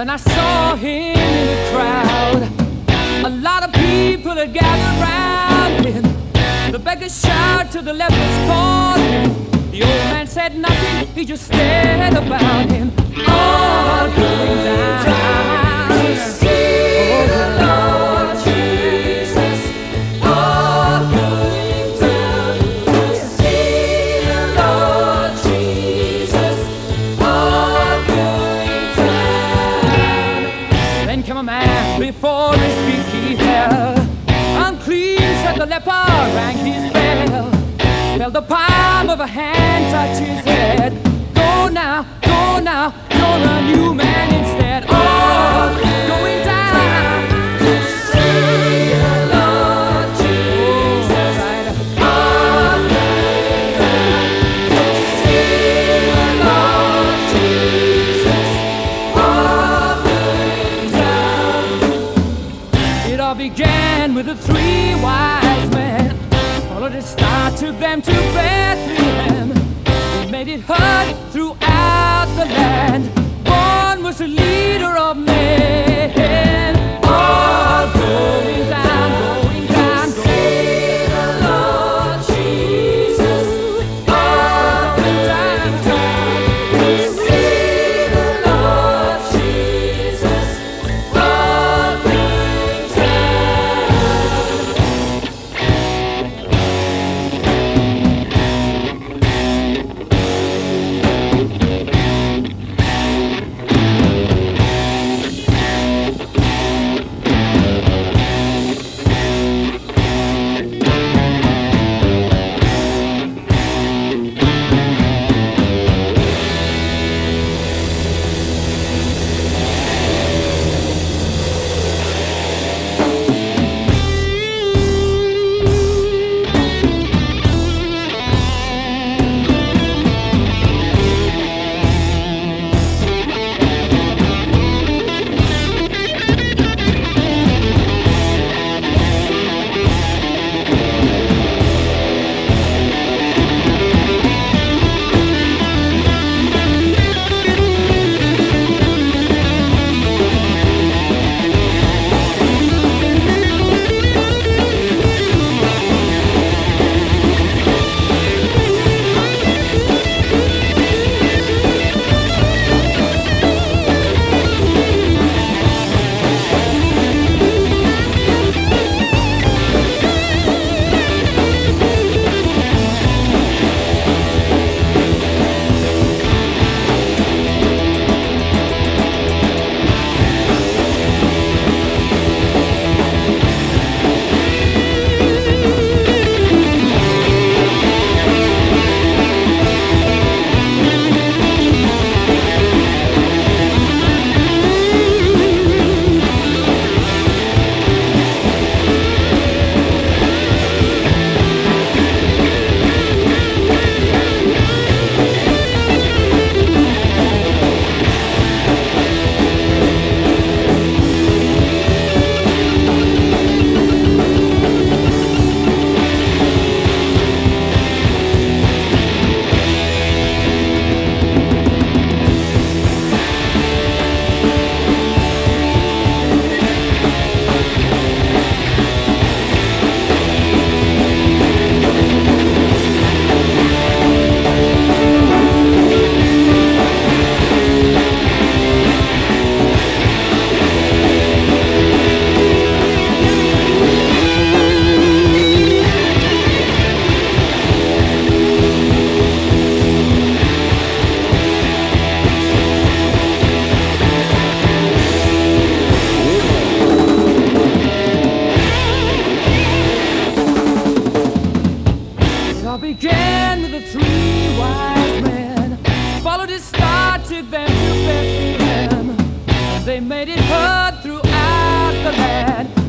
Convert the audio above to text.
Then I saw him in a crowd. A lot of people had gathered round him. The beggar shouted to the lepers, called him. The old man said nothing, he just stared about him. All going down to see the Lord Jesus. All going down to see the Lord Jesus. All going down. Then came a man before his feet he held. Unclean, said the leper, rang his bell. Felt the palm of a hand touch his head. Go now, you're a new man instead. All going down to see the Lord Jesus. All going down to see the Lord Jesus. All going down. It all began with the three wise men. Followed his star, took them to Bethlehem. He made it heard throughout the land. One was the leader of men. All going down, going down, to see the Lord Jesus. All going down, to see the Lord Jesus. All going down. Began with the three wise men. Followed his star, took them to Bethlehem. They made it heard throughout the land.